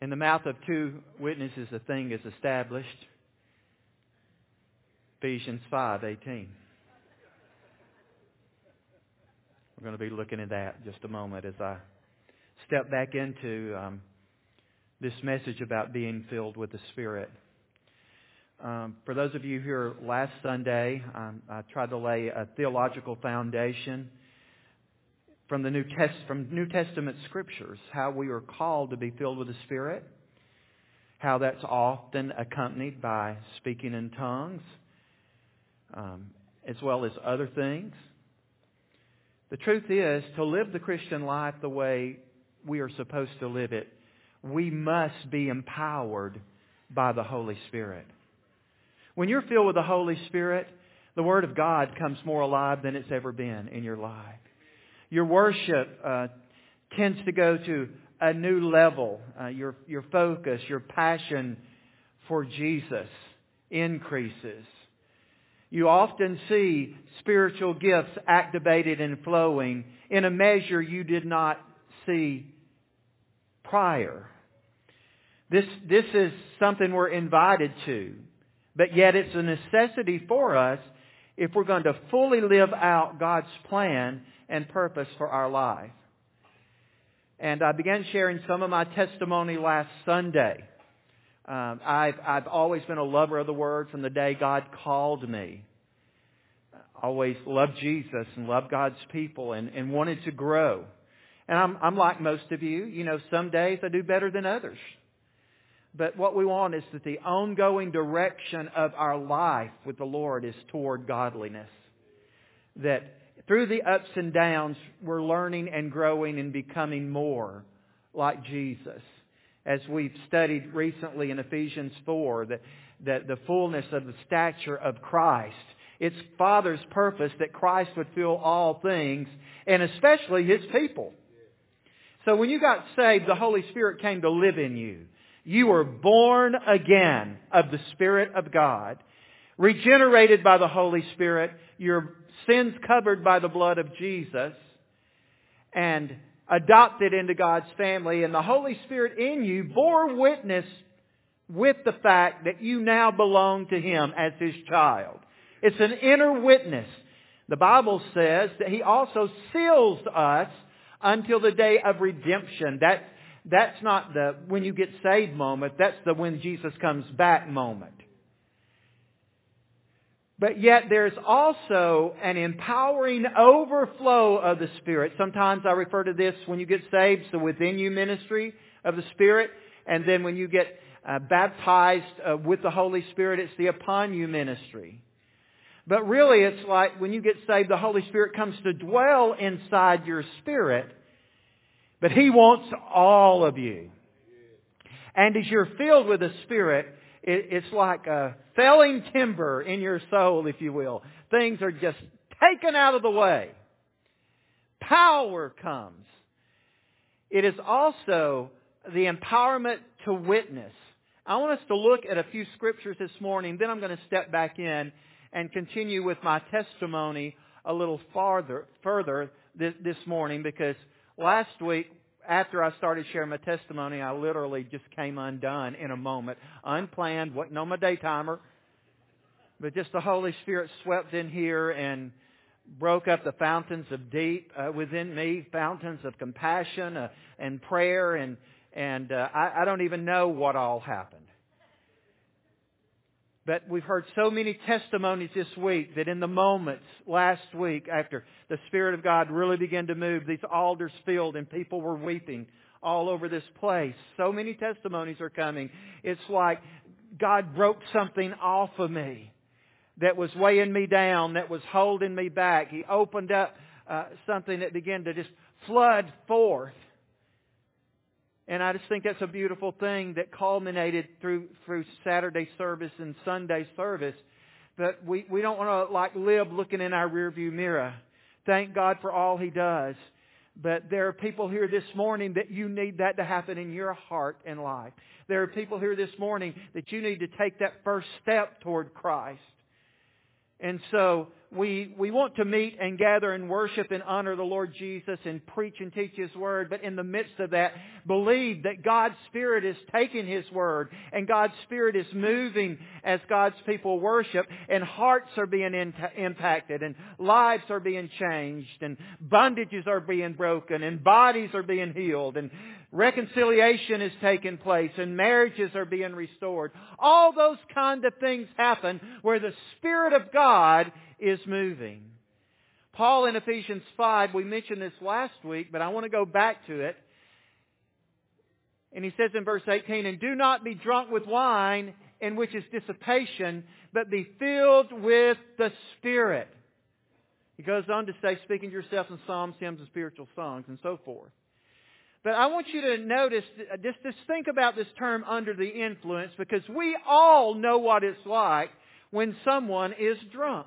In the mouth of two witnesses a thing is established. Ephesians 5:18. We're going to be looking at that in just a moment as I step back into this message about being filled with the Spirit. For those of you here last Sunday, I tried to lay a theological foundation from the New Testament Scriptures, how we are called to be filled with the Spirit, how that's often accompanied by speaking in tongues, as well as other things. The truth is, to live the Christian life the way we are supposed to live it, we must be empowered by the Holy Spirit. When you're filled with the Holy Spirit, the Word of God comes more alive than it's ever been in your life. Your worship tends to go to a new level. Your focus, your passion for Jesus increases. You often see spiritual gifts activated and flowing in a measure you did not see prior. This is something we're invited to, but yet it's a necessity for us if we're going to fully live out God's plan and purpose for our life. And I began sharing some of my testimony last Sunday. I've always been a lover of the Word from the day God called me. Always loved Jesus and loved God's people and wanted to grow. And I'm like most of you. You know, some days I do better than others. But what we want is that the ongoing direction of our life with the Lord is toward godliness. That through the ups and downs, we're learning and growing and becoming more like Jesus. As we've studied recently in Ephesians 4, that the fullness of the stature of Christ. It's Father's purpose that Christ would fill all things, and especially His people. So when you got saved, the Holy Spirit came to live in you. You were born again of the Spirit of God, regenerated by the Holy Spirit, your sins covered by the blood of Jesus, and adopted into God's family. And the Holy Spirit in you bore witness with the fact that you now belong to Him as His child. It's an inner witness. The Bible says that He also seals us until the day of redemption. That's not the when you get saved moment. That's the when Jesus comes back moment. But yet there's also an empowering overflow of the Spirit. Sometimes I refer to this when you get saved, the within you ministry of the Spirit. And then when you get baptized with the Holy Spirit, it's the upon you ministry. But really it's like when you get saved, the Holy Spirit comes to dwell inside your spirit. But He wants all of you. And as you're filled with the Spirit, it's like a felling timber in your soul, if you will. Things are just taken out of the way. Power comes. It is also the empowerment to witness. I want us to look at a few scriptures this morning. Then I'm going to step back in and continue with my testimony a little further this morning, because last week, after I started sharing my testimony, I literally just came undone in a moment. Unplanned, wasn't on my day timer. But just the Holy Spirit swept in here and broke up the fountains of deep within me, fountains of compassion and prayer. And I don't even know what all happened. But we've heard so many testimonies this week that in the moments last week after the Spirit of God really began to move, these altars filled and people were weeping all over this place. So many testimonies are coming. It's like God broke something off of me that was weighing me down, that was holding me back. He opened up something that began to just flood forth. And I just think that's a beautiful thing that culminated through Saturday service and Sunday service. But we don't want to live looking in our rearview mirror. Thank God for all He does. But there are people here this morning that you need that to happen in your heart and life. There are people here this morning that you need to take that first step toward Christ. And so we want to meet and gather and worship and honor the Lord Jesus and preach and teach His Word, but in the midst of that, believe that God's Spirit is taking His Word and God's Spirit is moving as God's people worship, and hearts are being impacted and lives are being changed and bondages are being broken and bodies are being healed and reconciliation is taking place and marriages are being restored. All those kind of things happen where the Spirit of God is moving. Paul in Ephesians 5, we mentioned this last week, but I want to go back to it. And he says in verse 18, "And do not be drunk with wine, in which is dissipation, but be filled with the Spirit." He goes on to say, speaking to yourself in psalms, hymns, and spiritual songs, and so forth. But I want you to notice, just think about this term, under the influence, because we all know what it's like when someone is drunk.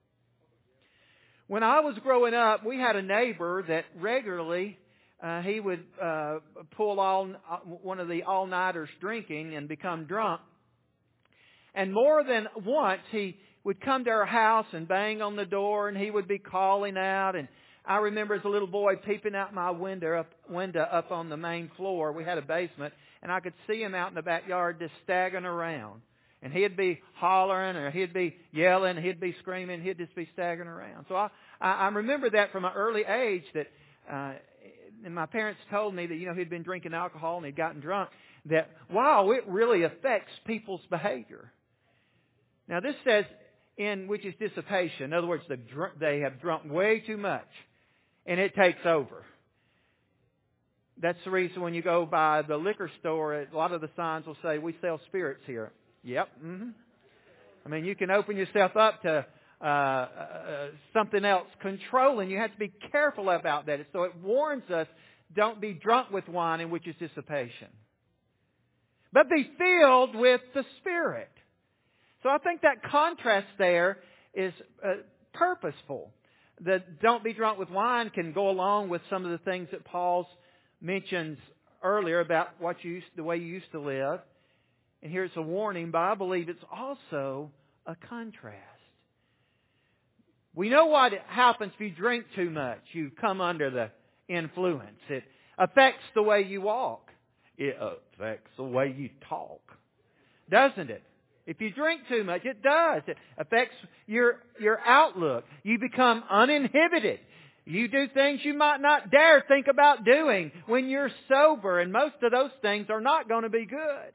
When I was growing up, we had a neighbor that regularly, he would pull one of the all-nighters drinking and become drunk. And more than once, he would come to our house and bang on the door, and he would be calling out. And I remember as a little boy peeping out my window up on the main floor. We had a basement, and I could see him out in the backyard just staggering around. And he'd be hollering, or he'd be yelling, he'd be screaming, he'd just be staggering around. So I remember that from an early age, that and my parents told me that, he'd been drinking alcohol and he'd gotten drunk, that, wow, it really affects people's behavior. Now this says, in which is dissipation. In other words, they have drunk way too much, and it takes over. That's the reason when you go by the liquor store, a lot of the signs will say, "We sell spirits here." Yep. Mm-hmm. I mean, you can open yourself up to something else controlling. You have to be careful about that. So it warns us, don't be drunk with wine, in which is dissipation, but be filled with the Spirit. So I think that contrast there is purposeful. The don't be drunk with wine can go along with some of the things that Paul mentions earlier about the way you used to live. And here's a warning, but I believe it's also a contrast. We know what happens if you drink too much. You come under the influence. It affects the way you walk. It affects the way you talk. Doesn't it? If you drink too much, it does. It affects your outlook. You become uninhibited. You do things you might not dare think about doing when you're sober, and most of those things are not going to be good.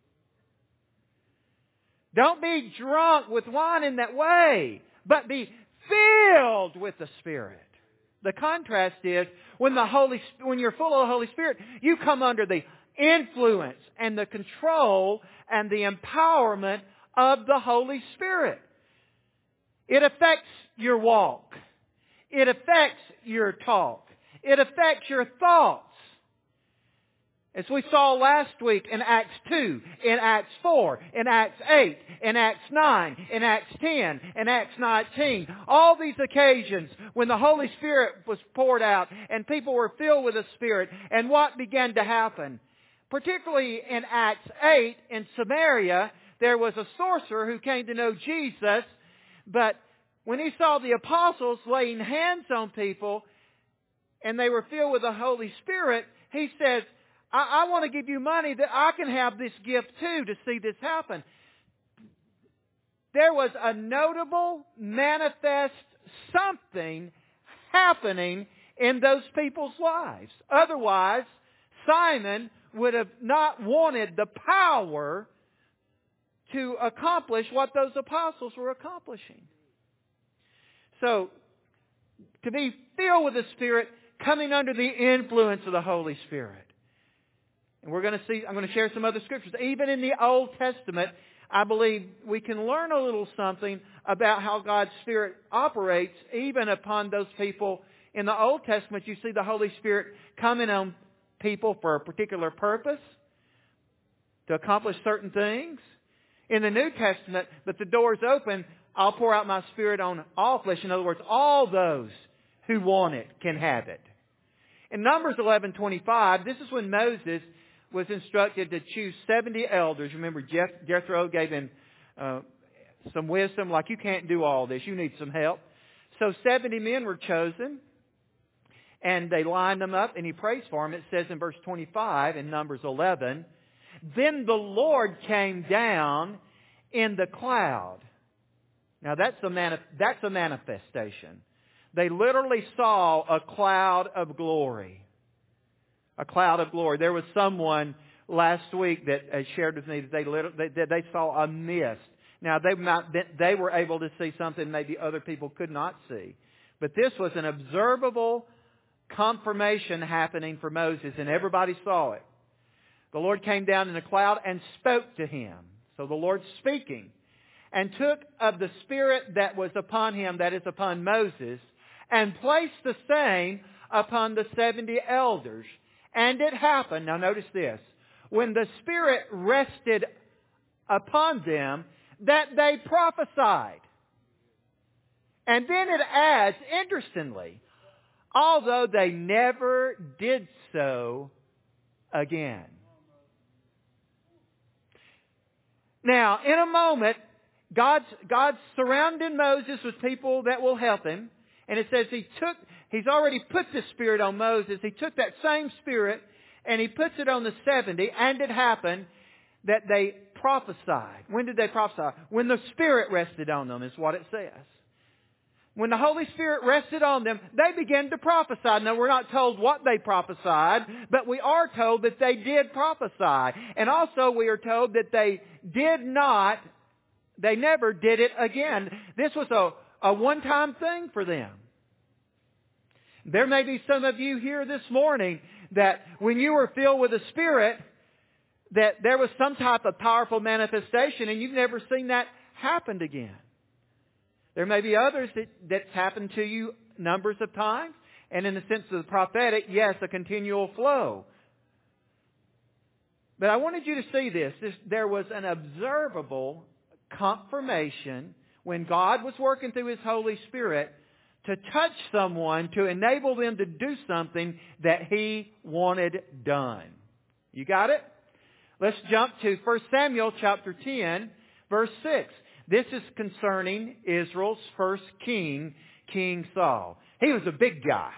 Don't be drunk with wine in that way, but be filled with the Spirit. The contrast is, when you're full of the Holy Spirit, you come under the influence and the control and the empowerment of the Holy Spirit. It affects your walk. It affects your talk. It affects your thoughts. As we saw last week in Acts 2, in Acts 4, in Acts 8, in Acts 9, in Acts 10, in Acts 19. All these occasions when the Holy Spirit was poured out and people were filled with the Spirit. And what began to happen? Particularly in Acts 8 in Samaria, there was a sorcerer who came to know Jesus. But when he saw the apostles laying hands on people and they were filled with the Holy Spirit, he says, I want to give you money that I can have this gift too to see this happen. There was a notable, manifest something happening in those people's lives. Otherwise, Simon would have not wanted the power to accomplish what those apostles were accomplishing. So, to be filled with the Spirit, coming under the influence of the Holy Spirit. And I'm going to share some other scriptures. Even in the Old Testament, I believe we can learn a little something about how God's Spirit operates even upon those people. In the Old Testament, you see the Holy Spirit coming on people for a particular purpose, to accomplish certain things. In the New Testament, but the door's open, I'll pour out my Spirit on all flesh. In other words, all those who want it can have it. In Numbers 11:25, this is when Moses was instructed to choose 70 elders. Remember, Jethro gave him some wisdom, like, you can't do all this. You need some help. So 70 men were chosen, and they lined them up, and he prays for them. It says in verse 25 in Numbers 11, "Then the Lord came down in the cloud." Now that's a manifestation. They literally saw a cloud of glory. A cloud of glory. There was someone last week that shared with me that they saw a mist. Now they were able to see something maybe other people could not see. But this was an observable confirmation happening for Moses, and everybody saw it. The Lord came down in a cloud and spoke to him. So the Lord's speaking. And took of the Spirit that was upon him, that is upon Moses, and placed the same upon the 70 elders. And it happened, now notice this, when the Spirit rested upon them, that they prophesied. And then it adds, interestingly, although they never did so again. Now, in a moment, God's surrounding Moses with people that will help him. And it says He's already put the Spirit on Moses. He took that same Spirit and He puts it on the 70. And it happened that they prophesied. When did they prophesy? When the Spirit rested on them is what it says. When the Holy Spirit rested on them, they began to prophesy. Now, we're not told what they prophesied, but we are told that they did prophesy. And also we are told that they never did it again. This was a one-time thing for them. There may be some of you here this morning that when you were filled with the Spirit, that there was some type of powerful manifestation and you've never seen that happen again. There may be others that's happened to you numbers of times. And in the sense of the prophetic, yes, a continual flow. But I wanted you to see this. There was an observable confirmation when God was working through His Holy Spirit to touch someone, to enable them to do something that He wanted done. You got it? Let's jump to 1 Samuel chapter 10, verse 6. This is concerning Israel's first king, King Saul. He was a big guy.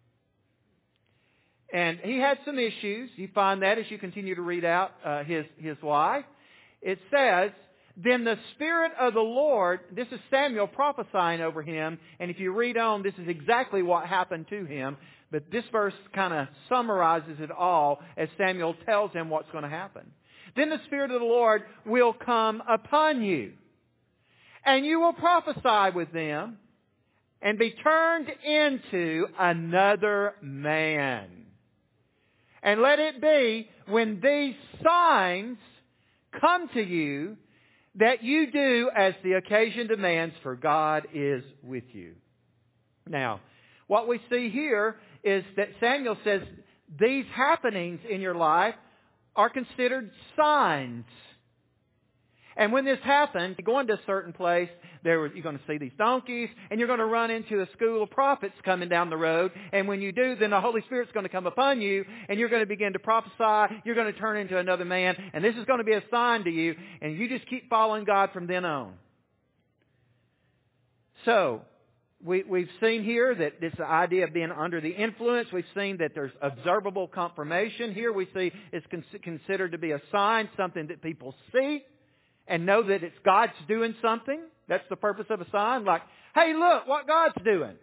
And he had some issues. You find that as you continue to read out his life. It says, "Then the Spirit of the Lord," this is Samuel prophesying over him, and if you read on, this is exactly what happened to him. But this verse kind of summarizes it all as Samuel tells him what's going to happen. "Then the Spirit of the Lord will come upon you, and you will prophesy with them, and be turned into another man. And let it be, when these signs come to you, that you do as the occasion demands, for God is with you." Now, what we see here is that Samuel says these happenings in your life are considered signs. And when this happens, you go into a certain place, you're going to see these donkeys, and you're going to run into a school of prophets coming down the road. And when you do, then the Holy Spirit's going to come upon you, and you're going to begin to prophesy. You're going to turn into another man, and this is going to be a sign to you, and you just keep following God from then on. So, we've seen here that this idea of being under the influence. We've seen that there's observable confirmation. Here we see it's considered to be a sign, something that people see and know that it's God's doing something. That's the purpose of a sign. Like, hey, look what God's doing.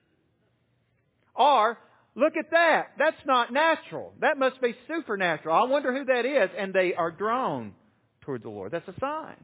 Or, look at that. That's not natural. That must be supernatural. I wonder who that is. And they are drawn toward the Lord. That's a sign.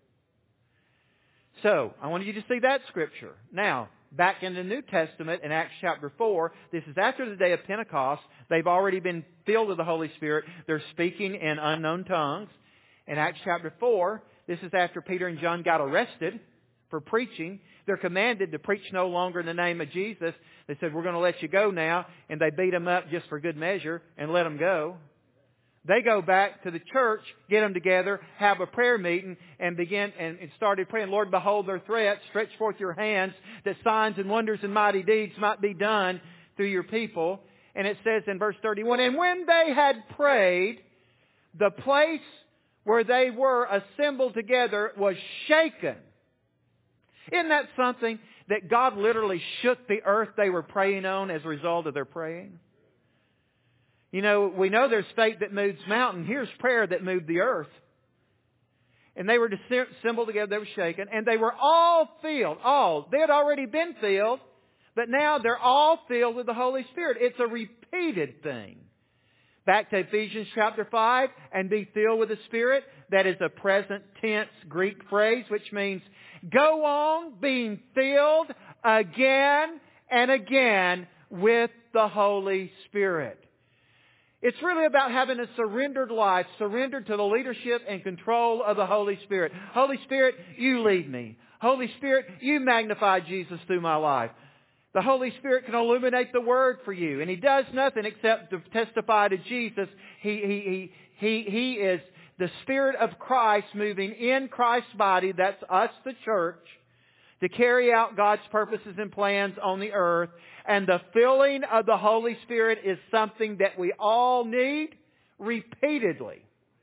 So, I wanted you to see that scripture. Now, back in the New Testament in Acts chapter 4, this is after the day of Pentecost. They've already been filled with the Holy Spirit. They're speaking in unknown tongues. In Acts chapter 4, this is after Peter and John got arrested for preaching. They're commanded to preach no longer in the name of Jesus. They said, "We're going to let you go now." And they beat them up just for good measure and let them go. They go back to the church, get them together, have a prayer meeting, and begin and started praying, "Lord, behold their threats. Stretch forth your hands that signs and wonders and mighty deeds might be done through your people." And it says in verse 31, "And when they had prayed, the place where they were assembled together was shaken." Isn't that something? that God literally shook the earth they were praying on as a result of their praying? You know, we know there's faith that moves mountains. Here's prayer that moved the earth. And they were assembled together, they were shaken, and they were all filled. All. They had already been filled, but now they're all filled with the Holy Spirit. It's a repeated thing. Back to Ephesians chapter 5, and be filled with the Spirit. That is a present tense Greek phrase, which means go on being filled again and again with the Holy Spirit. It's really about having a surrendered life, surrendered to the leadership and control of the Holy Spirit. Holy Spirit, you lead me. Holy Spirit, you magnify Jesus through my life. The Holy Spirit can illuminate the Word for you. And He does nothing except to testify to Jesus. He is the Spirit of Christ moving in Christ's body, that's us, the church, to carry out God's purposes and plans on the earth. And the filling of the Holy Spirit is something that we all need repeatedly.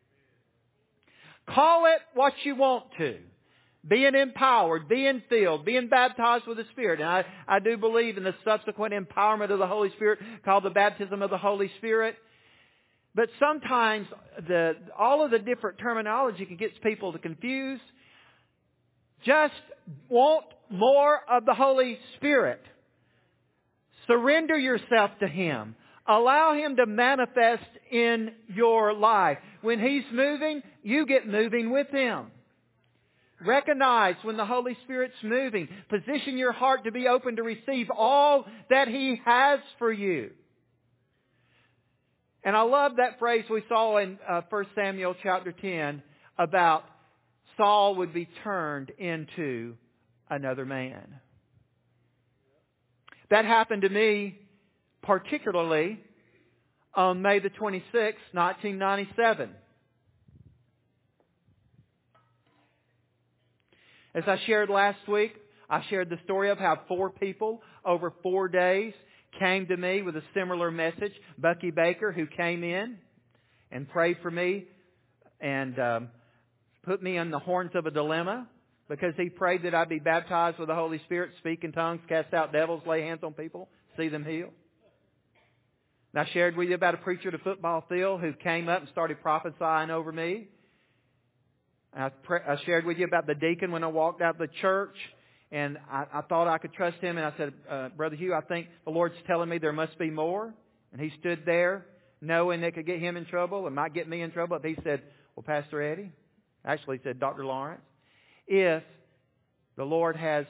Call it what you want to. Being empowered, being filled, being baptized with the Spirit. And I do believe in the subsequent empowerment of the Holy Spirit called the baptism of the Holy Spirit. But sometimes all of the different terminology can get people to confuse. Just want more of the Holy Spirit. Surrender yourself to Him. Allow Him to manifest in your life. When He's moving, you get moving with Him. Recognize when the Holy Spirit's moving. Position your heart to be open to receive all that He has for you. And I love that phrase we saw in 1 Samuel chapter 10 about Saul would be turned into another man. That happened to me particularly on May the 26th, 1997. As I shared last week, I shared the story of how 4 people over 4 days came to me with a similar message. Bucky Baker, who came in and prayed for me and put me on the horns of a dilemma because he prayed that I'd be baptized with the Holy Spirit, speak in tongues, cast out devils, lay hands on people, see them healed. And I shared with you about a preacher at a football field who came up and started prophesying over me. I shared with you about the deacon when I walked out of the church, and I thought I could trust him. And I said, Brother Hugh, I think the Lord's telling me there must be more. And he stood there knowing they could get him in trouble and might get me in trouble. But he said, well, Pastor Eddie, actually he said, Dr. Lawrence, if the Lord has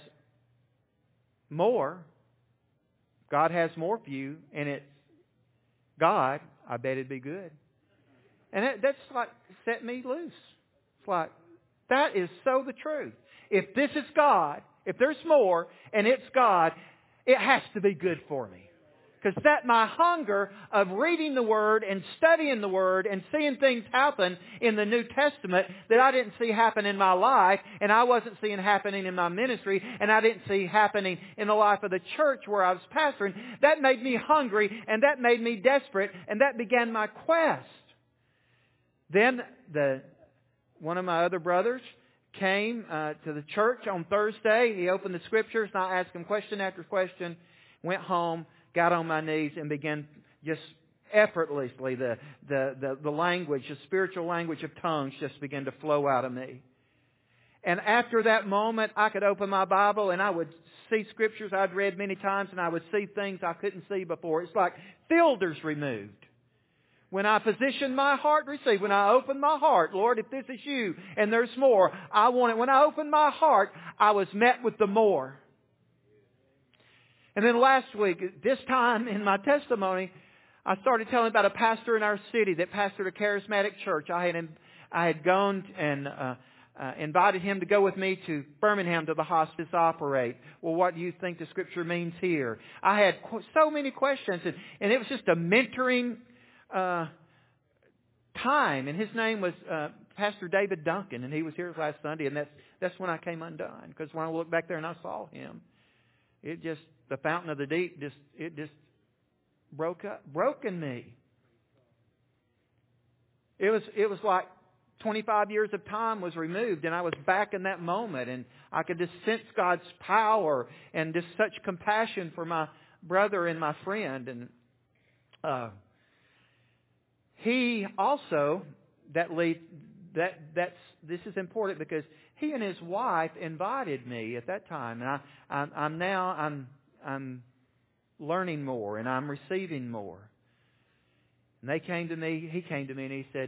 more, God has more for you, and it's God, I bet it'd be good. And that's like set me loose. It's like, that is so the truth. If this is God, if there's more and it's God, it has to be good for me. Because that my hunger of reading the Word and studying the Word and seeing things happen in the New Testament that I didn't see happen in my life and I wasn't seeing happening in my ministry and I didn't see happening in the life of the church where I was pastoring, that made me hungry and that made me desperate and that began my quest. Then one of my other brothers came to the church on Thursday. He opened the Scriptures and I asked him question after question, went home, got on my knees and began just effortlessly the language, the spiritual language of tongues just began to flow out of me. And after that moment, I could open my Bible and I would see Scriptures I'd read many times and I would see things I couldn't see before. It's like filters removed. When I position my heart to receive, when I open my heart, Lord, if this is you and there's more, I want it. When I opened my heart, I was met with the more. And then last week, this time in my testimony, I started telling about a pastor in our city that pastored a charismatic church. I had gone and invited him to go with me to Birmingham to the hospice operate. Well, what do you think the Scripture means here? I had so many questions, and it was just a mentoring time. And his name was Pastor David Duncan, and he was here last Sunday, and that's when I came undone. Because when I looked back there and I saw him, the fountain of the deep just broke in me. It was like 25 years of time was removed, and I was back in that moment, and I could just sense God's power and just such compassion for my brother and my friend. And he also, this is important because he and his wife invited me at that time, and I'm learning more and I'm receiving more. And they came to me. He came to me and he said,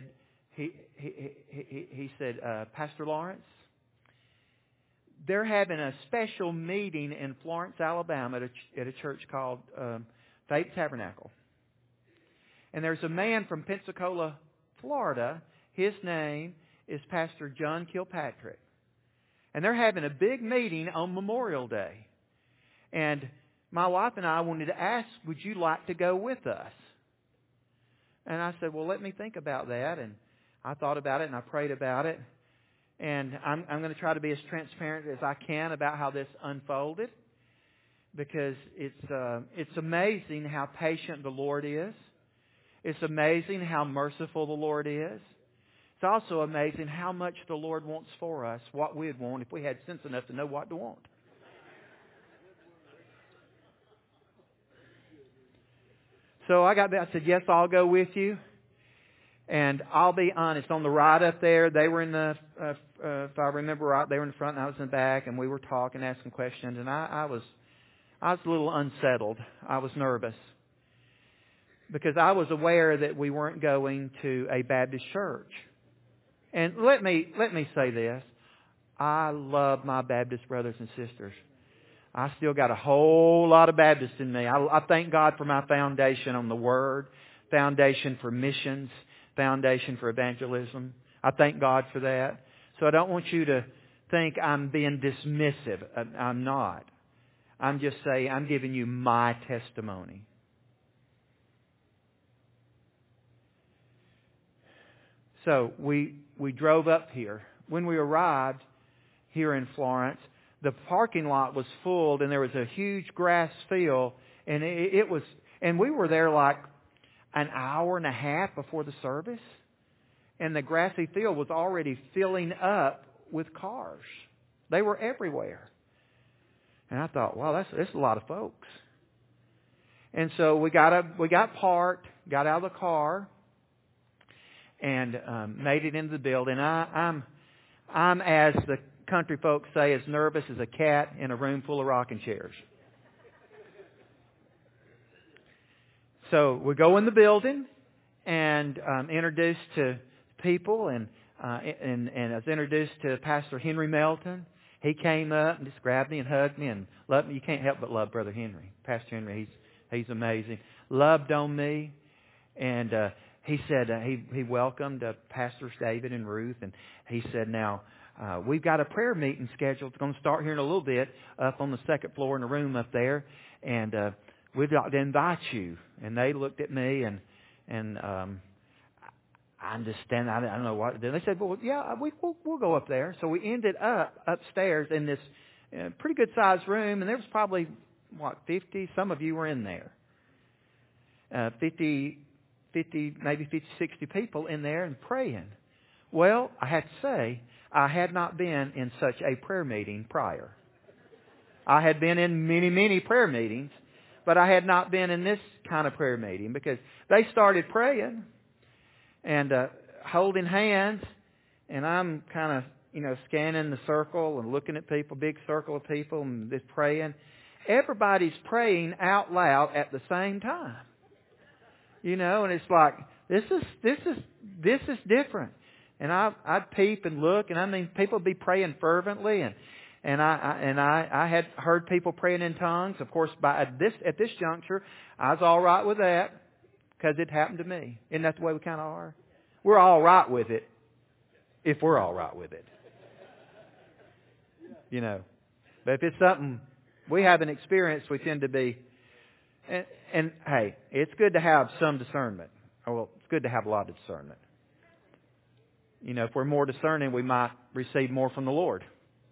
he said, Pastor Lawrence, they're having a special meeting in Florence, Alabama, at a church called Faith Tabernacle. And there's a man from Pensacola, Florida. His name is Pastor John Kilpatrick. And they're having a big meeting on Memorial Day. And my wife and I wanted to ask, would you like to go with us? And I said, well, let me think about that. And I thought about it and I prayed about it. And I'm going to try to be as transparent as I can about how this unfolded. Because it's amazing how patient the Lord is. It's amazing how merciful the Lord is. It's also amazing how much the Lord wants for us, what we'd want if we had sense enough to know what to want. So I got there. I said, yes, I'll go with you. And I'll be honest, on the ride up there, they were in the, if I remember right, they were in the front and I was in the back, and we were talking, asking questions, and I was a little unsettled. I was nervous. Because I was aware that we weren't going to a Baptist church. And let me say this. I love my Baptist brothers and sisters. I still got a whole lot of Baptist in me. I thank God for my foundation on the Word, foundation for missions, foundation for evangelism. I thank God for that. So I don't want you to think I'm being dismissive. I'm not. I'm just saying I'm giving you my testimony. So we drove up here. When we arrived here in Florence, the parking lot was full, and there was a huge grass field, and and we were there like an hour and a half before the service, and the grassy field was already filling up with cars. They were everywhere. And I thought, wow, that's a lot of folks. And so we got parked, got out of the car, and made it into the building. I'm as the country folks say, as nervous as a cat in a room full of rocking chairs. So we go in the building and introduced to people, and I was introduced to Pastor Henry Melton. He came up and just grabbed me and hugged me and loved me. You can't help but love Brother Henry. Pastor Henry, he's amazing. Loved on me, and he said he welcomed Pastors David and Ruth, and he said, now, we've got a prayer meeting scheduled. It's going to start here in a little bit up on the second floor in the room up there, and we'd like to invite you. And they looked at me, and I understand. I don't know what. Then they said, well, yeah, we'll go up there. So we ended up upstairs in this pretty good sized room, and there was probably 50. Some of you were in there. 50, maybe 50, 60 people in there and praying. Well, I have to say, I had not been in such a prayer meeting prior. I had been in many, many prayer meetings, but I had not been in this kind of prayer meeting, because they started praying and holding hands, and I'm kind of, scanning the circle and looking at people, big circle of people, and just praying. Everybody's praying out loud at the same time. And it's like, this is different. And I'd peep and look, and I mean, people would be praying fervently, and I had heard people praying in tongues. Of course, at this juncture, I was all right with that because it happened to me. Isn't that the way we kind of are? We're all right with it if we're all right with it. But if it's something we haven't experienced, we tend to be. And hey, it's good to have some discernment. Well, it's good to have a lot of discernment. If we're more discerning, we might receive more from the Lord.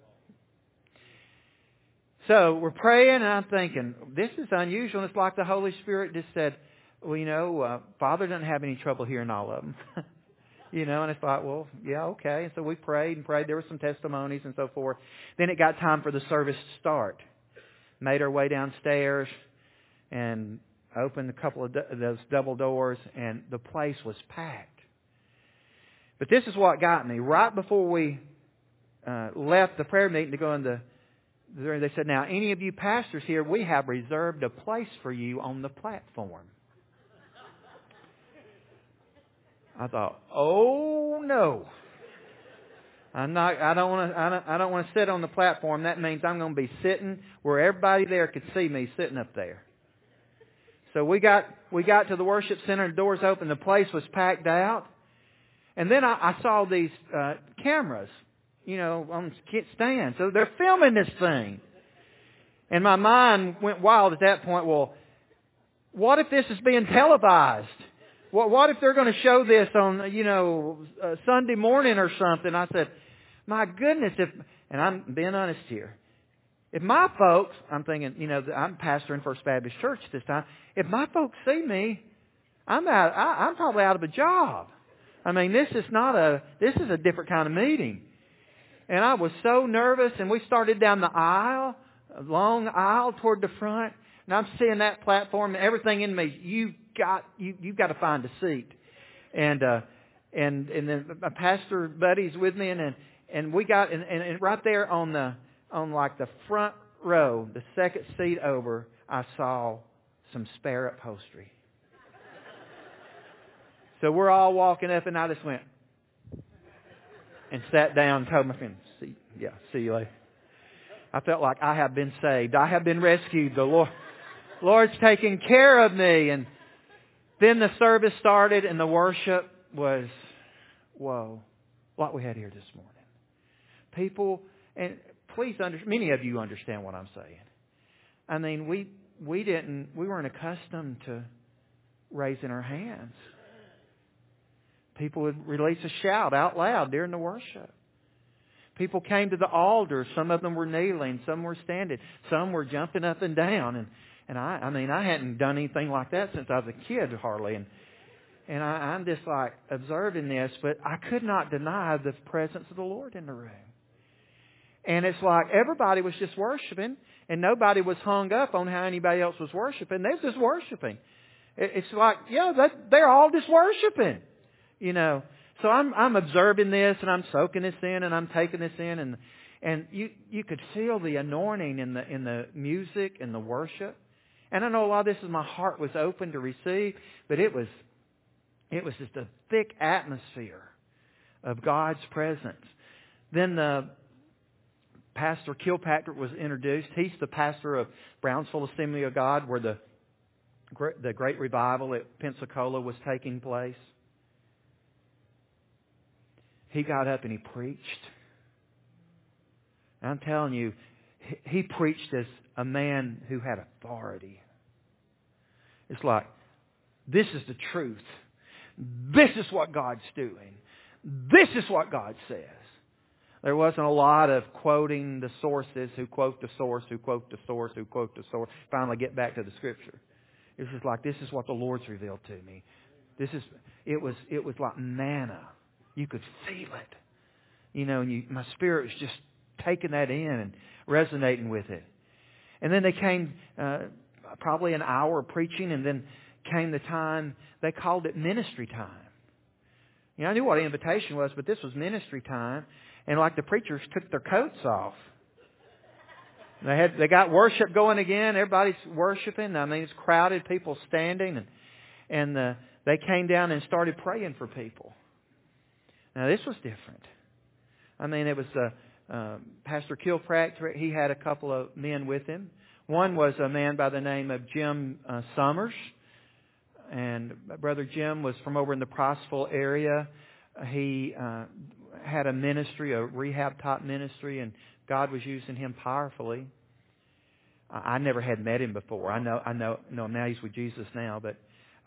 So we're praying, and I'm thinking, this is unusual. It's like the Holy Spirit just said, well, Father doesn't have any trouble hearing all of them. And I thought, well, yeah, okay. And so we prayed and prayed. There were some testimonies and so forth. Then it got time for the service to start. Made our way downstairs and opened a couple of those double doors, and the place was packed. But this is what got me. Right before we left the prayer meeting to go in they said, now, any of you pastors here, we have reserved a place for you on the platform. I thought, oh no. I don't want to sit on the platform. That means I'm going to be sitting where everybody there could see me sitting up there. So we got to the worship center, the doors open, the place was packed out. And then I saw these cameras, on stands. So they're filming this thing. And my mind went wild at that point. Well, what if this is being televised? What if they're going to show this on, Sunday morning or something? I said, my goodness, and I'm being honest here. If my folks, I'm thinking, I'm pastoring First Baptist Church this time. If my folks see me, I'm probably out of a job. I mean, this is a different kind of meeting. And I was so nervous, and we started down the aisle, a long aisle toward the front, and I'm seeing that platform, and everything in me, you've got to find a seat. And then my pastor buddy's with me, and we got, and right there on the front row, the second seat over, I saw some spare upholstery. So we're all walking up, and I just went and sat down and told my friend, see you later. I felt like I have been saved. I have been rescued. The Lord's taking care of me. And then the service started, and the worship was, whoa, like we had here this morning. People, and please many of you understand what I'm saying. I mean, we weren't accustomed to raising our hands. People would release a shout out loud during the worship. People came to the altar. Some of them were kneeling. Some were standing. Some were jumping up and down. And I hadn't done anything like that since I was a kid hardly. And I'm just like observing this, but I could not deny the presence of the Lord in the room. And it's like everybody was just worshiping, and nobody was hung up on how anybody else was worshiping. They was just worshiping. It's like, they're all just worshiping, So I'm observing this, and I'm soaking this in, and I'm taking this in, and you could feel the anointing in the music and the worship. And I know a lot of this is my heart was open to receive, but it was just a thick atmosphere of God's presence. Then Pastor Kilpatrick was introduced. He's the pastor of Brownsville Assembly of God, where the great revival at Pensacola was taking place. He got up and he preached. And I'm telling you, he preached as a man who had authority. It's like, this is the truth. This is what God's doing. This is what God says. There wasn't a lot of quoting the sources, who quote the source, who quote the source, who quote the source. Finally get back to the Scripture. It was just like, this is what the Lord's revealed to me. It was like manna. You could feel it. And my spirit was just taking that in and resonating with it. And then they came probably an hour of preaching, and then came the time, they called it ministry time. I knew what an invitation was, but this was ministry time. And like the preachers took their coats off. They got worship going again. Everybody's worshiping. I mean, it's crowded, people standing, and they came down and started praying for people. Now this was different. I mean, it was Pastor Kilpatrick. He had a couple of men with him. One was a man by the name of Jim Summers, and Brother Jim was from over in the Prosville area. He had a ministry, a rehab type ministry, and God was using him powerfully. I never had met him before. I know now he's with Jesus now, but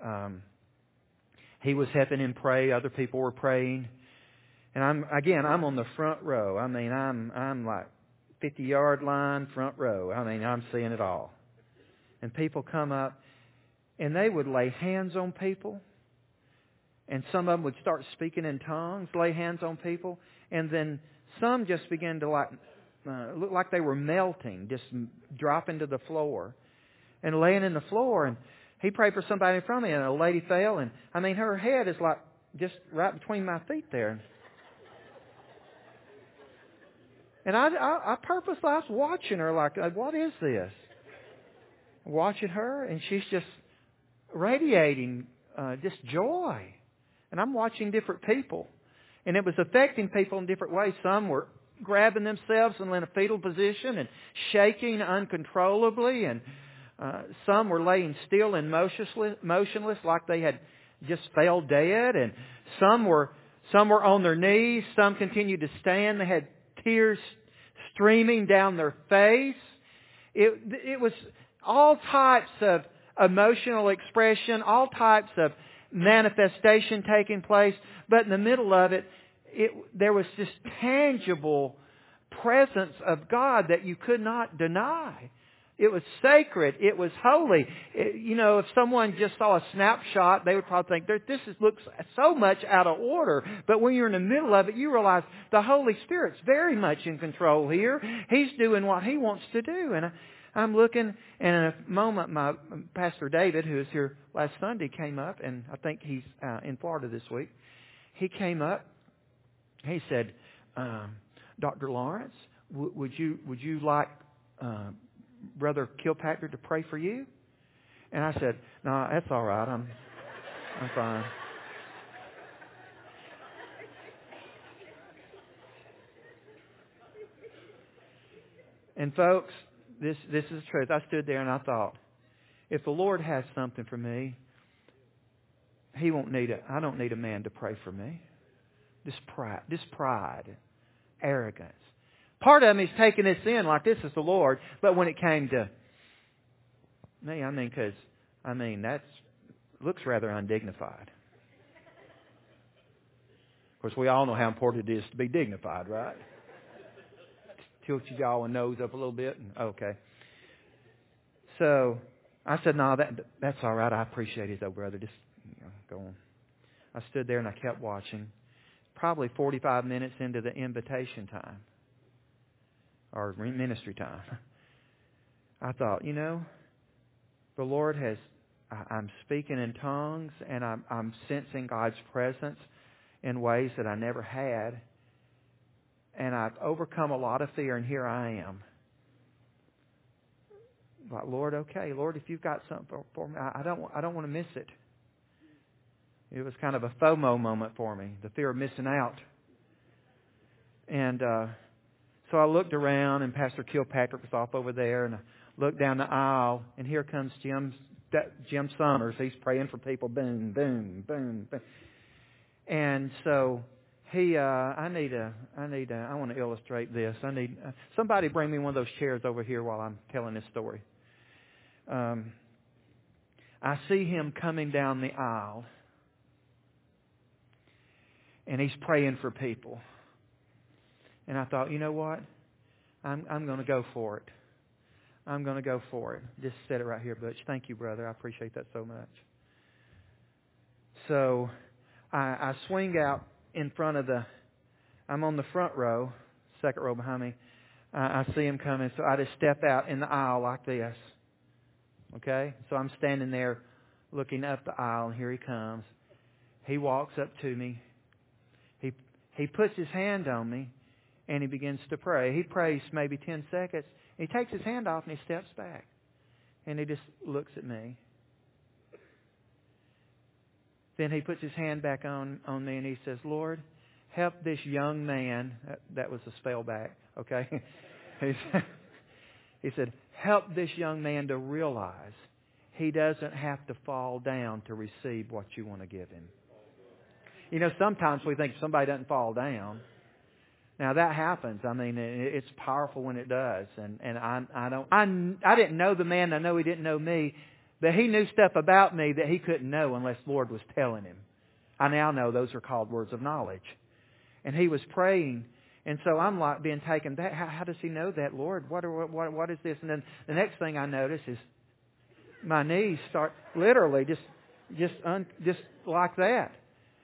he was helping him pray. Other people were praying, and I'm on the front row. I mean, I'm like 50-yard line, front row. I mean, I'm seeing it all. And people come up, and they would lay hands on people. And some of them would start speaking in tongues, lay hands on people, and then some just began to look like they were melting, just dropping to the floor and laying in the floor. And he prayed for somebody in front of me, and a lady fell, and her head is like just right between my feet there. And I purposely, I was watching her like, what is this? Watching her, and she's just radiating just joy. And I'm watching different people. And it was affecting people in different ways. Some were grabbing themselves and in a fetal position and shaking uncontrollably. And some were laying still and motionless like they had just fell dead. And some were on their knees. Some continued to stand. They had tears streaming down their face. It was all types of emotional expression, all types of manifestation taking place. But in the middle of it, there was this tangible presence of God that you could not deny. It was sacred. It was holy. If someone just saw a snapshot, they would probably think, this looks so much out of order. But when you're in the middle of it, you realize the Holy Spirit's very much in control here. He's doing what He wants to do. And I'm looking, and in a moment, my Pastor David, who was here last Sunday, came up, and I think he's in Florida this week. He came up. He said, Dr. Lawrence, would you like Brother Kilpatrick to pray for you? And I said, no, that's all right. I'm fine. And folks, this is the truth. I stood there and I thought, if the Lord has something for me, I don't need a man to pray for me. This pride, arrogance. Part of me is taking this in like this is the Lord, but when it came to me, that looks rather undignified. Of course, we all know how important it is to be dignified, right? Tilt your nose up a little bit. Okay. So I said, no, that's all right. I appreciate it, though, brother. Just go on. I stood there and I kept watching. Probably 45 minutes into the invitation time or ministry time, I thought, the Lord I'm speaking in tongues and I'm sensing God's presence in ways that I never had. And I've overcome a lot of fear, and here I am. But Lord, okay, Lord, if you've got something for me, I don't want to miss it. It was kind of a FOMO moment for me, the fear of missing out. And so I looked around, and Pastor Kilpatrick was off over there, and I looked down the aisle, and here comes Jim Summers. He's praying for people. Boom, boom, boom, boom. And so I want to illustrate this. I need somebody bring me one of those chairs over here while I'm telling this story. I see him coming down the aisle, and he's praying for people. And I thought, you know what? I'm going to go for it. I'm going to go for it. Just set it right here, Butch. Thank you, brother. I appreciate that so much. So I swing out in front of I'm on the front row, second row behind me. I see him coming, so I just step out in the aisle like this. Okay? So I'm standing there looking up the aisle, and here he comes. He walks up to me. He puts his hand on me, and he begins to pray. He prays maybe 10 seconds. He takes his hand off, and he steps back. And he just looks at me. Then he puts his hand back on me, and he says, Lord, help this young man. That was a spell back, okay? He said, help this young man to realize he doesn't have to fall down to receive what you want to give him. Sometimes we think somebody doesn't fall down. Now that happens. It's powerful when it does. And I didn't know the man. I know he didn't know me. But he knew stuff about me that he couldn't know unless the Lord was telling him. I now know those are called words of knowledge. And he was praying. And so I'm like being taken back. How does he know that, Lord? What is this? And then the next thing I notice is my knees start literally just like that.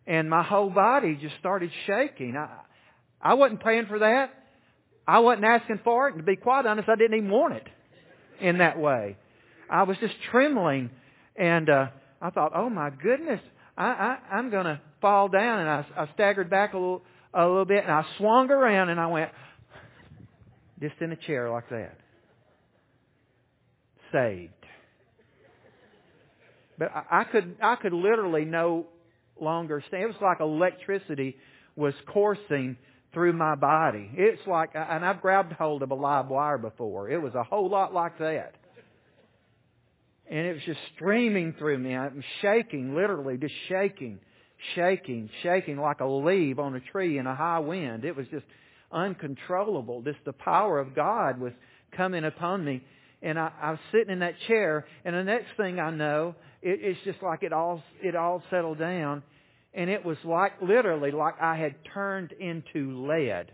And my whole body just started shaking. I wasn't praying for that. I wasn't asking for it. And to be quite honest, I didn't even want it in that way. I was just trembling. And I thought, oh my goodness, I'm going to fall down. And I staggered back a little bit. And I swung around and I went just in a chair like that. Saved. But I could literally no longer stand. It was like electricity was coursing through my body. It's like, and I've grabbed hold of a live wire before. It was a whole lot like that. And it was just streaming through me. I'm shaking, literally just shaking like a leaf on a tree in a high wind. It was just uncontrollable. Just the power of God was coming upon me. And I was sitting in that chair, and the next thing I know, it's just like it all settled down. And it was literally like I had turned into lead.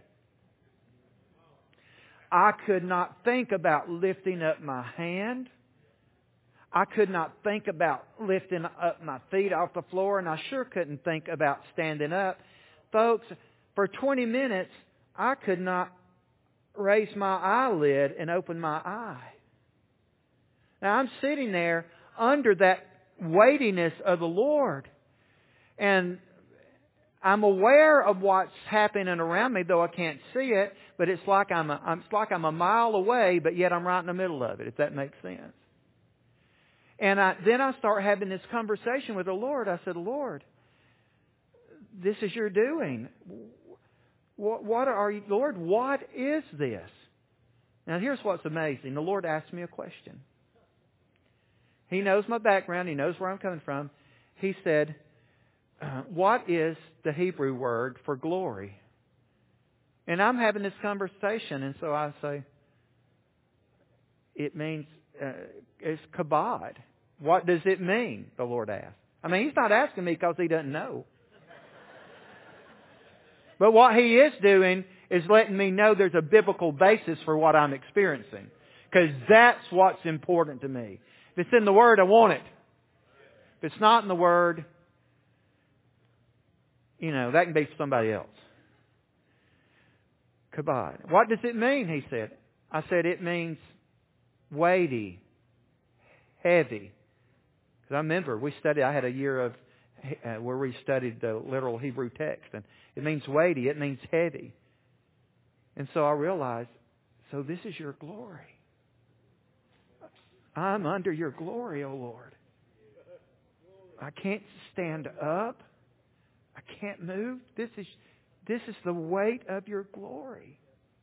I could not think about lifting up my hand. I could not think about lifting up my feet off the floor, and I sure couldn't think about standing up. Folks, for 20 minutes, I could not raise my eyelid and open my eye. Now, I'm sitting there under that weightiness of the Lord. And I'm aware of what's happening around me, though I can't see it. But it's like I'm a mile away, but yet I'm right in the middle of it, if that makes sense. And then I start having this conversation with the Lord. I said, Lord, this is your doing. What are you, Lord, what is this? Now, here's what's amazing. The Lord asked me a question. He knows my background. He knows where I'm coming from. He said, what is the Hebrew word for glory? And I'm having this conversation, and so I say, it means, it's kabod. What does it mean? The Lord asked. I mean, He's not asking me because He doesn't know. But what He is doing is letting me know there's a biblical basis for what I'm experiencing. Because that's what's important to me. If it's in the Word, I want it. If it's not in the Word, that can be for somebody else. Kabod. What does it mean, he said. I said, it means weighty, heavy. Because I remember I had a year of where we studied the literal Hebrew text. And it means weighty, it means heavy. And so I realized, so this is your glory. I'm under your glory, O Lord. I can't stand up. I can't move. This is the weight of your glory.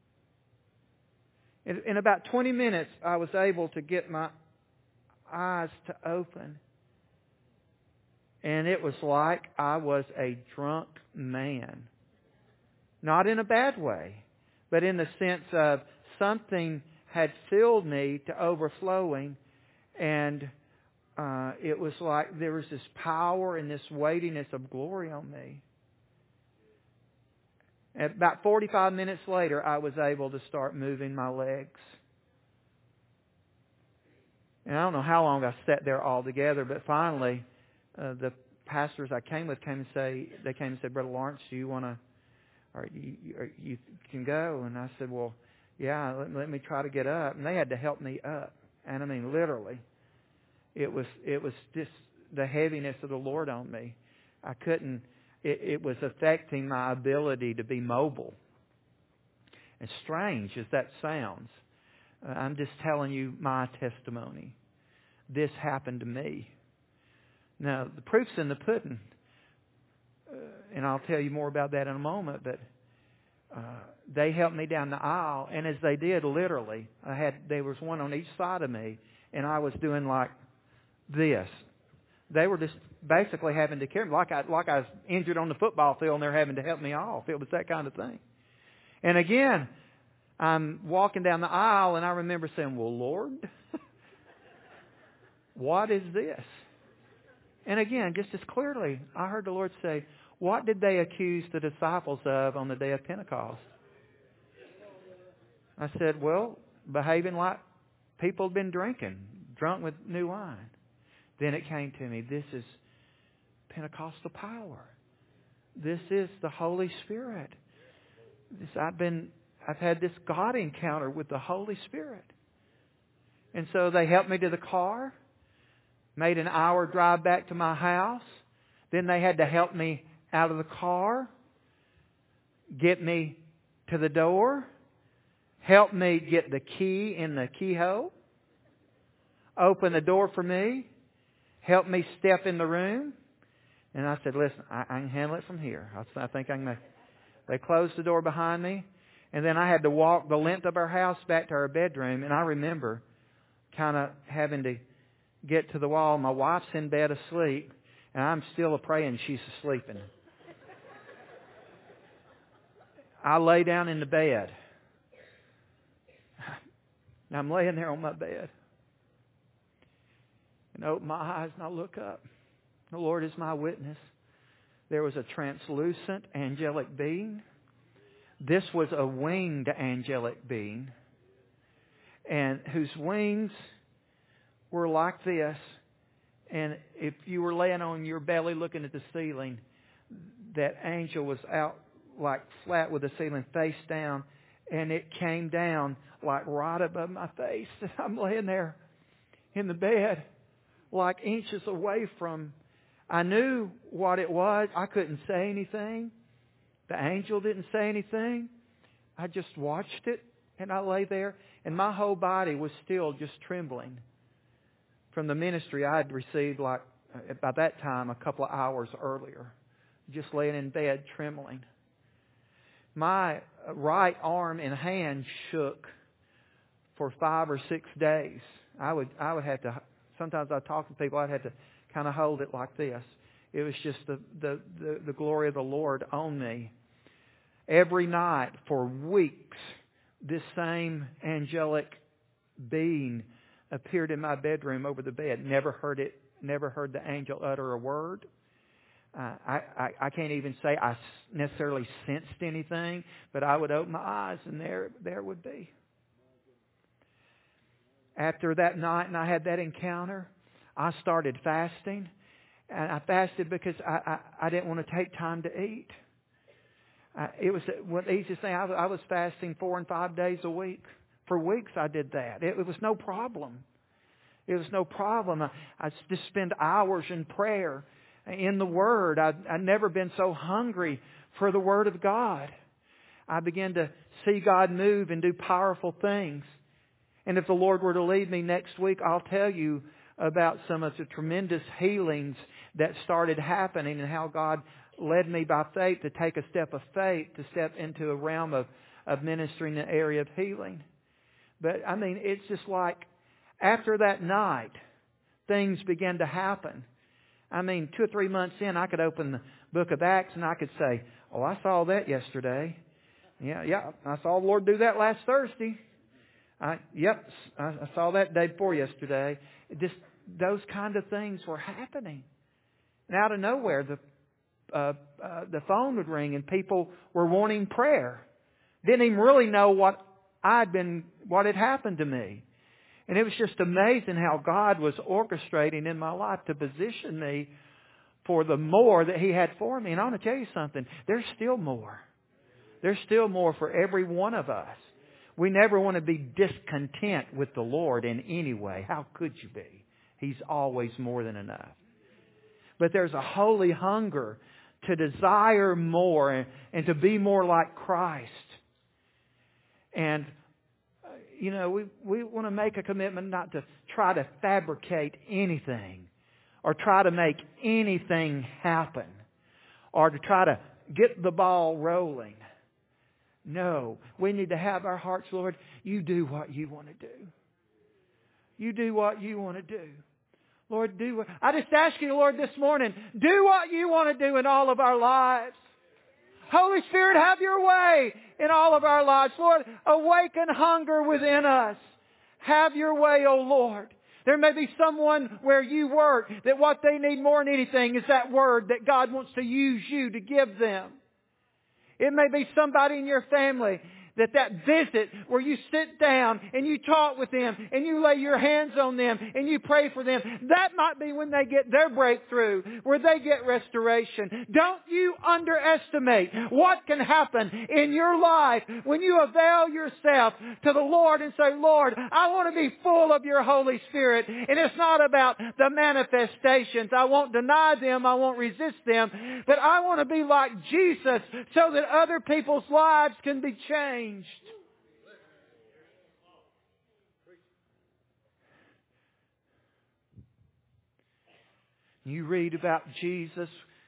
In about 20 minutes, I was able to get my eyes to open. And it was like I was a drunk man. Not in a bad way, but in the sense of something had filled me to overflowing, and it was like there was this power and this weightiness of glory on me. And about 45 minutes later, I was able to start moving my legs. And I don't know how long I sat there all together, but finally, the pastors I came with came and said, Brother Lawrence, do you want to, or you can go? And I said, well, yeah, let me try to get up. And they had to help me up. And I mean, literally, it was just the heaviness of the Lord on me. I couldn't. It was affecting my ability to be mobile. As strange as that sounds, I'm just telling you my testimony. This happened to me. Now, the proof's in the pudding. And I'll tell you more about that in a moment. But they helped me down the aisle. And as they did, literally, there was one on each side of me. And I was doing like this. They were just basically having to carry me. Like I was injured on the football field and they're having to help me off. It was that kind of thing. And again, I'm walking down the aisle and I remember saying, well, Lord, what is this? And again, just as clearly, I heard the Lord say, what did they accuse the disciples of on the day of Pentecost? I said, well, behaving like people had been drinking, drunk with new wine. Then it came to me, this is Pentecostal power. This is the Holy Spirit. I've had this God encounter with the Holy Spirit. And so they helped me to the car, made an hour drive back to my house. Then they had to help me out of the car, get me to the door, help me get the key in the keyhole, open the door for me, help me step in the room. And I said, listen, I can handle it from here. I think I can make it. They closed the door behind me. And then I had to walk the length of our house back to our bedroom. And I remember kind of having to get to the wall. My wife's in bed asleep. And I'm still praying she's sleeping. I lay down in the bed. And I'm laying there on my bed. And I open my eyes and I look up. The Lord is my witness. There was a translucent angelic being. This was a winged angelic being. And whose wings were like this. And if you were laying on your belly looking at the ceiling, that angel was out like flat with the ceiling, face down. And it came down like right above my face. I'm laying there in the bed like inches away from. I knew what it was. I couldn't say anything. The angel didn't say anything. I just watched it and I lay there and my whole body was still just trembling from the ministry I had received like by that time a couple of hours earlier. Just laying in bed trembling. My right arm and hand shook for 5 or 6 days. I would have to, sometimes I'd talk to people, I'd have to kind of hold it like this. It was just the glory of the Lord on me. Every night for weeks, this same angelic being appeared in my bedroom over the bed. Never heard the angel utter a word. I can't even say I necessarily sensed anything, but I would open my eyes and there it would be. After that night and I had that encounter, I started fasting. And I fasted because I didn't want to take time to eat. It was the easiest thing. I was fasting 4 and 5 days a week. For weeks I did that. It was no problem. It was no problem. I just spend hours in prayer, in the Word. I'd never been so hungry for the Word of God. I began to see God move and do powerful things. And if the Lord were to lead me next week, I'll tell you about some of the tremendous healings that started happening and how God led me by faith to take a step of faith to step into a realm of ministry in the area of healing. But I mean, it's just like after that night, things began to happen. I mean, 2 or 3 months in, I could open the book of Acts and I could say, oh, I saw that yesterday. Yeah, I saw the Lord do that last Thursday. I saw that day before yesterday. Just those kind of things were happening. And out of nowhere, the phone would ring and people were wanting prayer. Didn't even really know what had happened to me. And it was just amazing how God was orchestrating in my life to position me for the more that He had for me. And I want to tell you something. There's still more. There's still more for every one of us. We never want to be discontent with the Lord in any way. How could you be? He's always more than enough. But there's a holy hunger to desire more and to be more like Christ. And, we want to make a commitment not to try to fabricate anything or try to make anything happen or to try to get the ball rolling. No, we need to have our hearts, Lord, you do what you want to do. You do what you want to do. Lord, do what... I just ask you, Lord, this morning, do what you want to do in all of our lives. Holy Spirit, have your way in all of our lives. Lord, awaken hunger within us. Have your way, O Lord. There may be someone where you work that what they need more than anything is that word that God wants to use you to give them. It may be somebody in your family that visit where you sit down and you talk with them and you lay your hands on them and you pray for them, that might be when they get their breakthrough, where they get restoration. Don't you underestimate what can happen in your life when you avail yourself to the Lord and say, Lord, I want to be full of your Holy Spirit. And it's not about the manifestations. I won't deny them. I won't resist them. But I want to be like Jesus so that other people's lives can be changed. You read about Jesus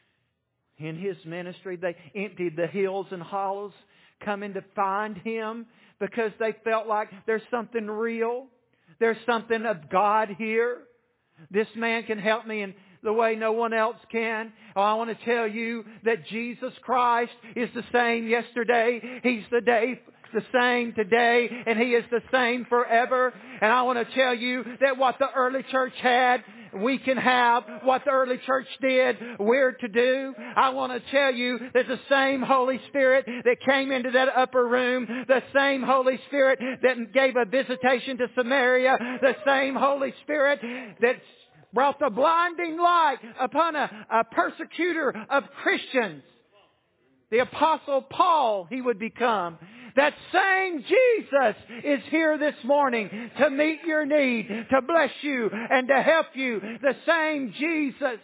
in His ministry. They emptied the hills and hollows coming to find Him because they felt like there's something real. There's something of God here. This man can help me in the way no one else can. Oh, I want to tell you that Jesus Christ is the same yesterday. He's the same today, and He is the same forever. And I want to tell you that what the early church had, we can have. What the early church did, we're to do. I want to tell you that the same Holy Spirit that came into that upper room, the same Holy Spirit that gave a visitation to Samaria, the same Holy Spirit that brought the blinding light upon a persecutor of Christians. The Apostle Paul he would become. That same Jesus is here this morning to meet your need, to bless you and to help you. The same Jesus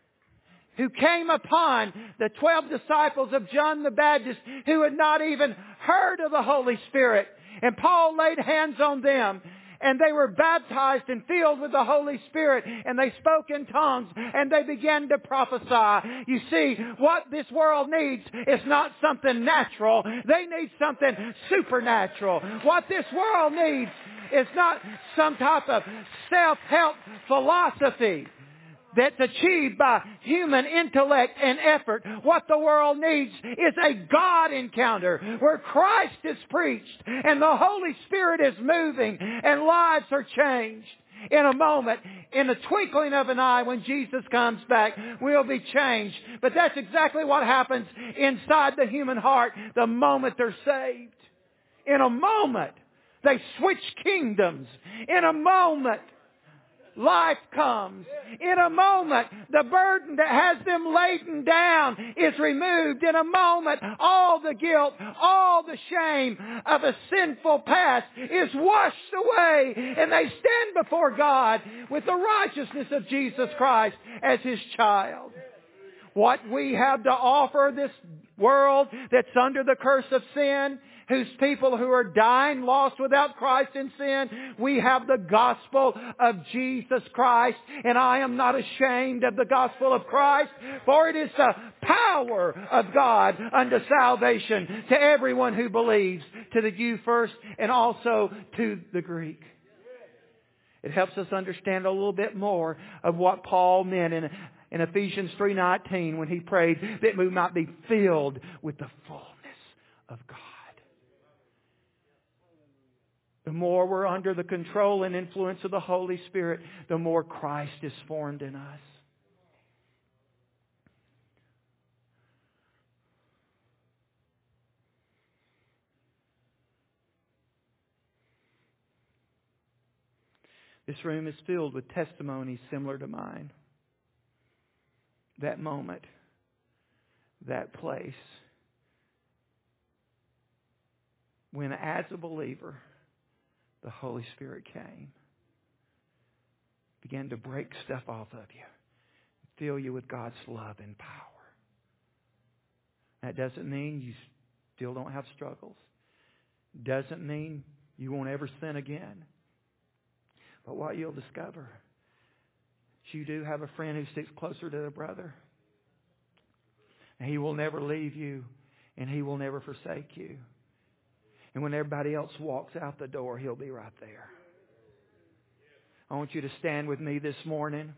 who came upon the 12 disciples of John the Baptist who had not even heard of the Holy Spirit. And Paul laid hands on them. And they were baptized and filled with the Holy Spirit. And they spoke in tongues. And they began to prophesy. You see, what this world needs is not something natural. They need something supernatural. What this world needs is not some type of self-help philosophy that's achieved by human intellect and effort. What the world needs is a God encounter where Christ is preached and the Holy Spirit is moving and lives are changed. In a moment, in the twinkling of an eye, when Jesus comes back, we'll be changed. But that's exactly what happens inside the human heart the moment they're saved. In a moment, they switch kingdoms. In a moment, life comes. In a moment, the burden that has them laden down is removed. In a moment, all the guilt, all the shame of a sinful past is washed away. And they stand before God with the righteousness of Jesus Christ as His child. What we have to offer this world that's under the curse of sin, whose people who are dying lost without Christ in sin, we have the gospel of Jesus Christ. And I am not ashamed of the gospel of Christ, for it is the power of God unto salvation to everyone who believes, to the Jew first and also to the Greek. It helps us understand a little bit more of what Paul meant in Ephesians 3:19 when he prayed that we might be filled with the fullness of God. The more we're under the control and influence of the Holy Spirit, the more Christ is formed in us. This room is filled with testimonies similar to mine. That moment, that place, when as a believer, the Holy Spirit came, began to break stuff off of you, fill you with God's love and power. That doesn't mean you still don't have struggles. Doesn't mean you won't ever sin again. But what you'll discover is you do have a friend who sticks closer to a brother. And He will never leave you, and He will never forsake you. And when everybody else walks out the door, He'll be right there. I want you to stand with me this morning.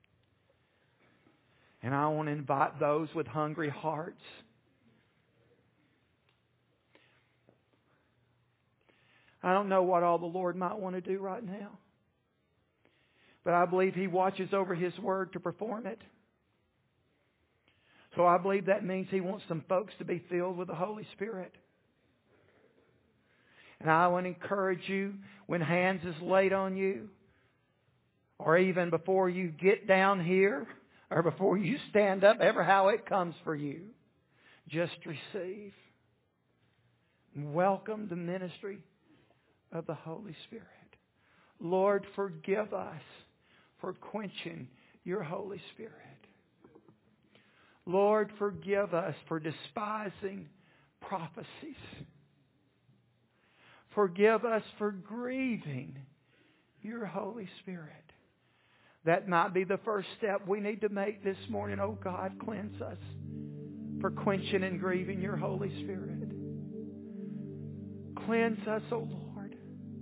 And I want to invite those with hungry hearts. I don't know what all the Lord might want to do right now. But I believe He watches over His word to perform it. So I believe that means He wants some folks to be filled with the Holy Spirit. And I want to encourage you, when hands is laid on you, or even before you get down here, or before you stand up, ever how it comes for you, just receive. Welcome the ministry of the Holy Spirit. Lord, forgive us for quenching your Holy Spirit. Lord, forgive us for despising prophecies. Forgive us for grieving your Holy Spirit. That might be the first step we need to make this morning. Oh God, cleanse us for quenching and grieving your Holy Spirit. Cleanse us, oh Lord,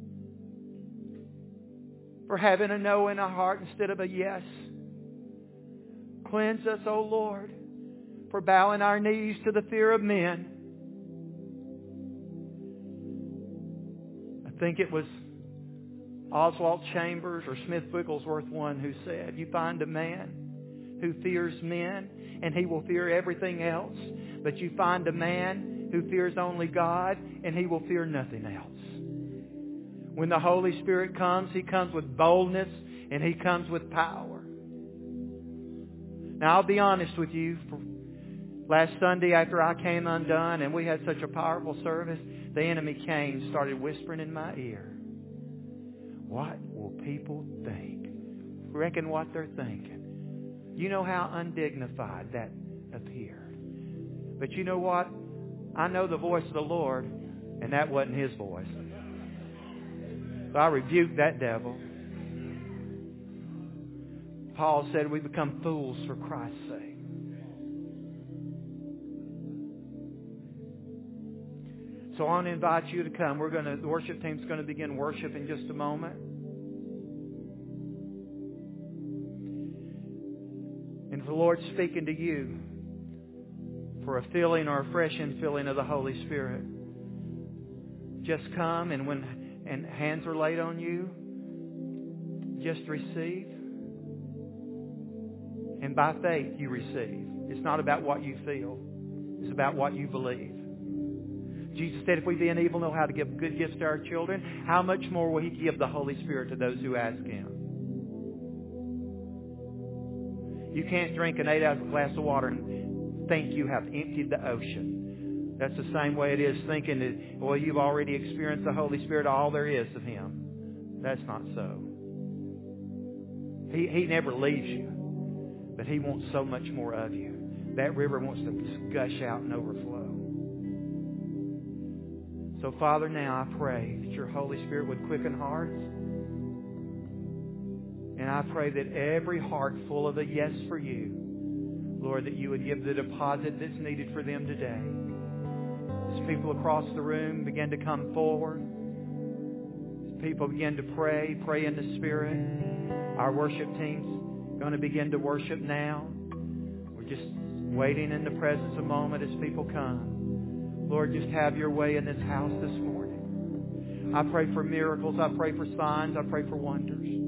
for having a no in our heart instead of a yes. Cleanse us, oh Lord, for bowing our knees to the fear of men. I think it was Oswald Chambers or Smith Wigglesworth one who said, you find a man who fears men and he will fear everything else. But you find a man who fears only God and he will fear nothing else. When the Holy Spirit comes, He comes with boldness and He comes with power. Now I'll be honest with you. Last Sunday after I came undone and we had such a powerful service, the enemy came and started whispering in my ear. What will people think? Reckon what they're thinking. You know how undignified that appeared. But you know what? I know the voice of the Lord, and that wasn't His voice. So I rebuked that devil. Paul said we become fools for Christ's sake. So I want to invite you to come. The worship team's going to begin worship in just a moment. And if the Lord's speaking to you for a filling or a fresh infilling of the Holy Spirit, just come, and when hands are laid on you, just receive. And by faith you receive. It's not about what you feel. It's about what you believe. Jesus said, if we being evil know how to give good gifts to our children, how much more will He give the Holy Spirit to those who ask Him? You can't drink an 8-ounce glass of water and think you have emptied the ocean. That's the same way it is thinking that, well, you've already experienced the Holy Spirit, all there is of Him. That's not so. He never leaves you, but He wants so much more of you. That river wants to gush out and overflow. So, Father, now I pray that your Holy Spirit would quicken hearts. And I pray that every heart full of a yes for you, Lord, that you would give the deposit that's needed for them today. As people across the room begin to come forward, as people begin to pray in the Spirit, our worship team's going to begin to worship now. We're just waiting in the presence a moment as people come. Lord, just have your way in this house this morning. I pray for miracles. I pray for signs. I pray for wonders.